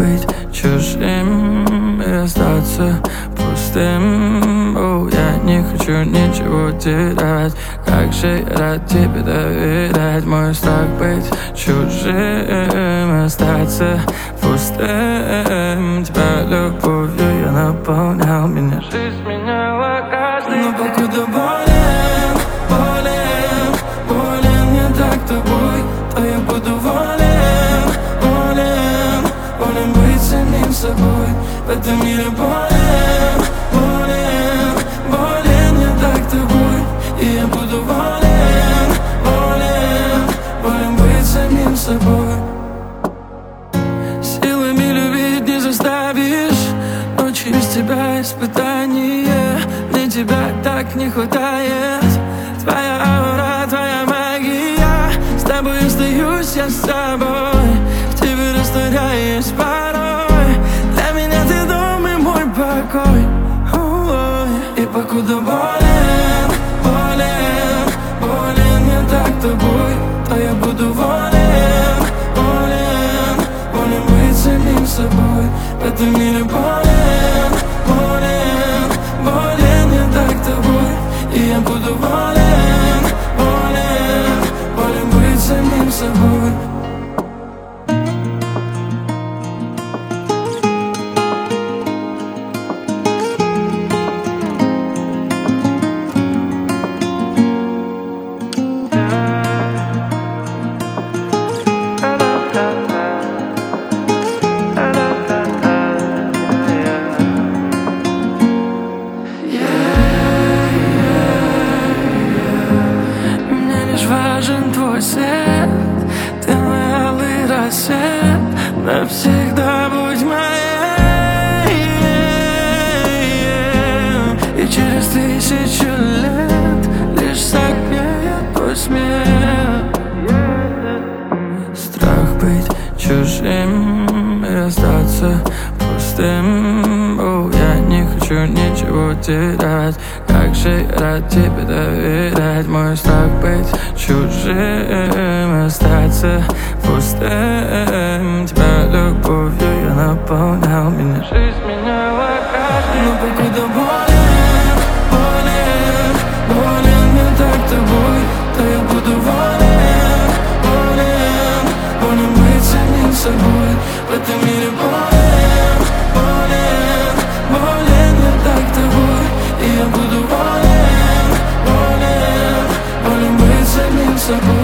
быть чужим и остаться пустым. Я не хочу ничего терять. Как же я рад тебе доверять. Мой страх быть чужим, остаться пустым. Тебя любовью я наполнял, меня жизнь меняла каждый день. Но покуда болен, болен, болен не так тобой, то я буду волен, волен, волен быть самим собой. В этом мире болен, болен, болен не так тобой, и я буду волен, волен, волен быть самим собой. Силами любить не заставишь, но через тебя испытание. Мне тебя так не хватает. Твоя аура, твоя магия. С тобой остаюсь я с собой. В тебе растворяюсь порой. Для меня ты дом и мой покой. И покуда болен, болен, болен не так тобой, то я буду волен, волен, волен быть самим собой. В этом мире болен, болен, болен не так тобой, и я буду волен, волен, волен быть самим собой. Важен твой свет, ты мой алый рассвет, навсегда будь моей. И через 1000 лет лишь согреет твой смех. Страх быть чужим и остаться пустым. Я не хочу ничего терять. Как же я рад тебе доверять. Мой страх быть чужим, остаться пустым. Тебя любовью я наполнял, меня жизнь меняла каждый день. Но покуда болен, болен, болен не так тобой, то я буду волен, волен, волен быть самим собой. В этом мире болен, болен, болен не так тобой, и я буду волен, волен, волен быть самим собой.